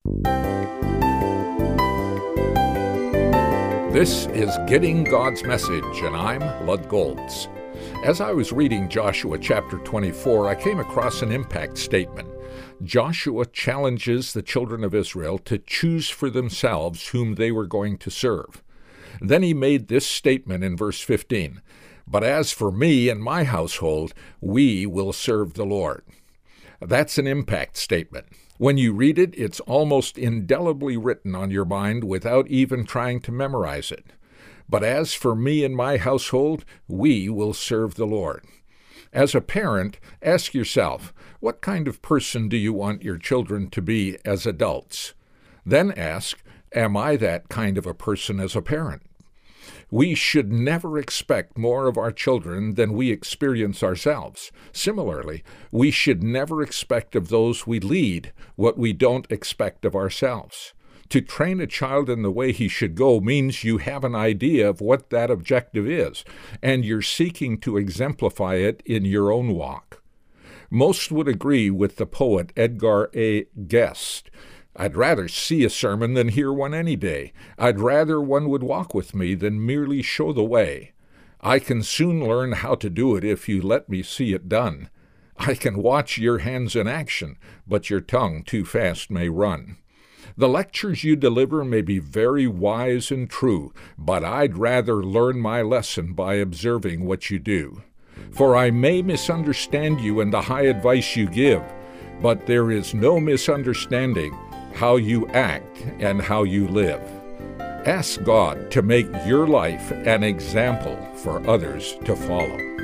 This is Getting God's Message, and I'm Lud Golds. As I was reading Joshua chapter 24, I came across an impact statement. Joshua challenges the children of Israel to choose for themselves whom they were going to serve. Then he made this statement in verse 15, "But as for me and my household, we will serve the Lord." That's an impact statement. When you read it, it's almost indelibly written on your mind without even trying to memorize it. But as for me and my household, we will serve the Lord. As a parent, ask yourself, what kind of person do you want your children to be as adults? Then ask, am I that kind of a person as a parent? We should never expect more of our children than we experience ourselves. Similarly, we should never expect of those we lead what we don't expect of ourselves. To train a child in the way he should go means you have an idea of what that objective is, and you're seeking to exemplify it in your own walk. Most would agree with the poet Edgar A. Guest. I'd rather see a sermon than hear one any day. I'd rather one would walk with me than merely show the way. I can soon learn how to do it if you let me see it done. I can watch your hands in action, but your tongue too fast may run. The lectures you deliver may be very wise and true, but I'd rather learn my lesson by observing what you do. For I may misunderstand you and the high advice you give, but there is no misunderstanding how you act and how you live. Ask God to make your life an example for others to follow.